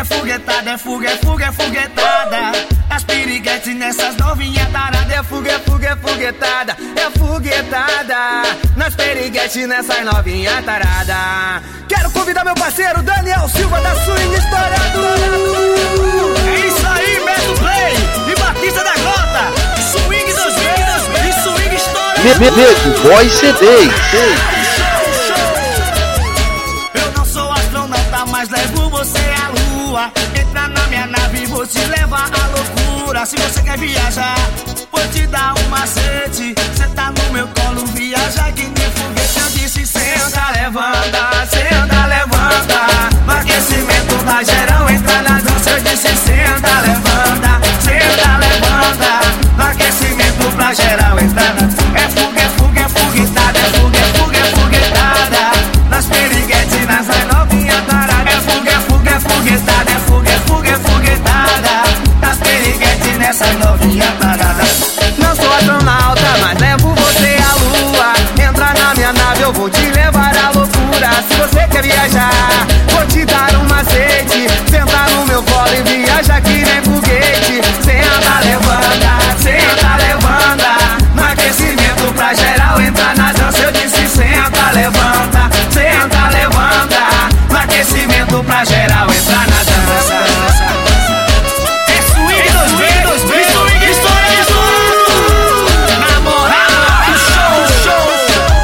é foguetada, é fuga, é fuga, é foguetada. As piriguetes nessas novinhas taradas. É fuga, é fuga, é foguetada, é foguetada. Nas piriguetes nessas novinhas taradas. Quero convidar meu parceiro Daniel Silva da Swing Estourado. É isso aí, Beto Play e Batista da Grota. Swing 2000 e Swing Estourado. Medo Boy CD. Eu não sou astronauta, mas levo você à lua. Entra na minha nave, vou te levar à loucura. Se você quer viajar, vou te dar um macete. Senta no meu colo, viaja que nem foguete. Eu disse senta, levanta, senta, levanta. No aquecimento da geral, entra na dança. Eu disse senta, levanta, senta, levanta. No aquecimento pra geral, entra na dança. É fuga, é fuga, é foguetada. É fuga, é fuga, é foguetada. Nas periguetes, nas novinhas taradas. É fuga, é fuga, é foguetada. É fuga, é fuga, é foguetada. Nas periguetes, nessas novinhas taradas. Não sou astronauta, mas levo você à lua. Entra na minha nave, eu vou te levar à loucura. Se você quer viajar, vou te dar um macete. Senta no meu colo e viaja que nem foguete. Senta, levanta, senta, levanta. No aquecimento pra geral, entra na dança. Eu disse senta, levanta, senta, levanta. No aquecimento pra geral, entra na dança. É Swing 2000 e Swing Estourado. Na moral, show.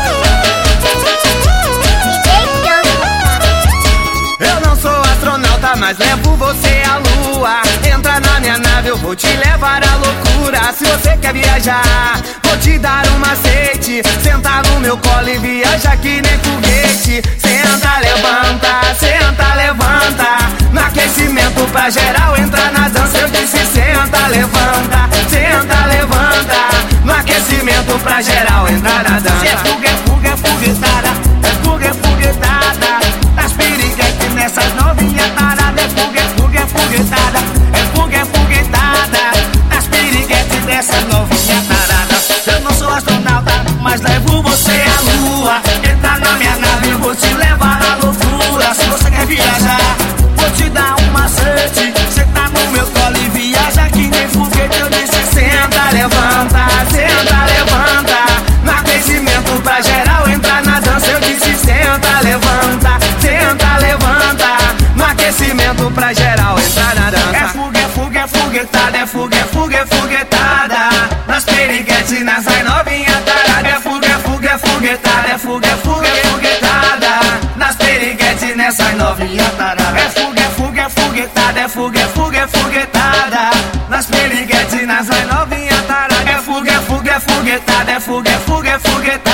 Eu não sou astronauta, mas levo você à lua. Entra na minha nave, eu vou te levar à loucura. Se você quer viajar, vou te dar um macete. Senta no meu colo e viaja que nem foguete. Senta, levanta, senta, levanta. No aquecimento pra geral, entra na dança. Eu disse senta, levanta, senta, levanta. No aquecimento pra geral, entra na dança. É fuga, é fuga, é foguetada. É fuga, é foguetada. As piriguetes nessas novinhas taradas. É fuga, é fuga, é foguetada. É fuga, é foguetada. As piriguetes dessas novinhas taradas. Eu não sou astronauta, mas levo você à lua. Entra na minha nave, eu vou te levar à loucura. Se você quer viajar, vou te dar um macete. Senta no meu colo e viaja que nem foguete. Eu disse senta, levanta, senta, levanta. No aquecimento pra geral, entra na dança. Eu disse senta, levanta, senta, levanta. No aquecimento pra geral, entra na dança. É fuga, é fuga, é foguetada. É fuga, é fuga, é foguetada. Nas periguetes, nas novinhas taradas. É fuga, é fuga, é foguetada. É fuga, é fuga, é foguetada. Nas periguetes, nessas novinhas taradas. É fuga, é fuga, é foguetada. É fuga, é fuga, é foguetada. Nas periguetes, nas novinhas taradas. É fuga, é fuga, é foguetada. É fuga, é fuga, é foguetada.